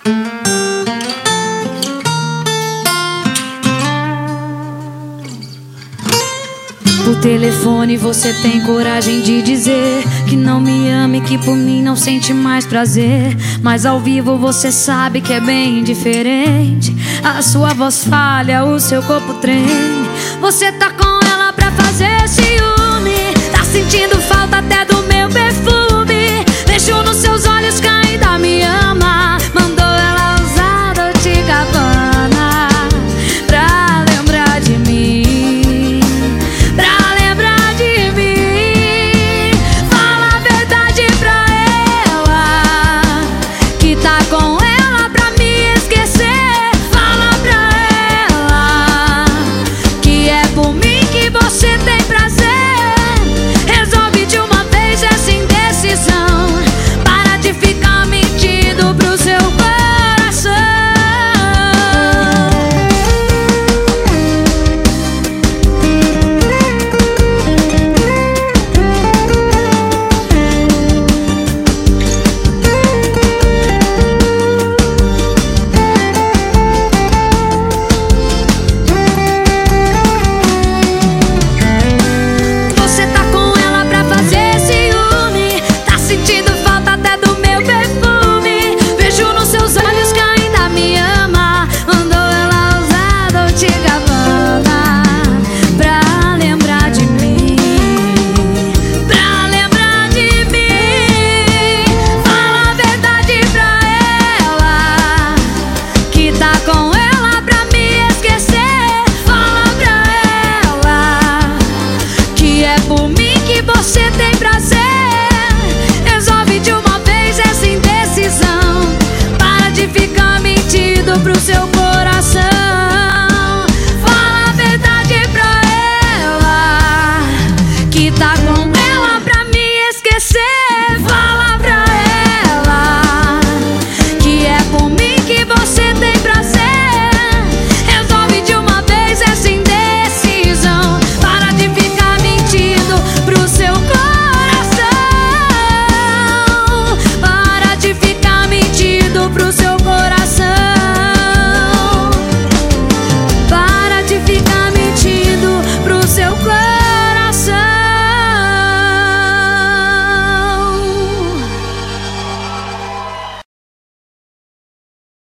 Por telefone você tem coragem de dizer que não me ama e que por mim não sente mais prazer. Mas ao vivo você sabe que é bem diferente. A sua voz falha, o seu corpo treme. Você tá com ela pra fazer ciúme. Tá sentindo falta até do meu perfume. Vejo nos seus olhos que ainda me ama. Mandou ela usar Dolce & Gabbana pra lembrar de mim. Você tem prazer, resolve de uma vez essa indecisão. Para de ficar mentindo pro seu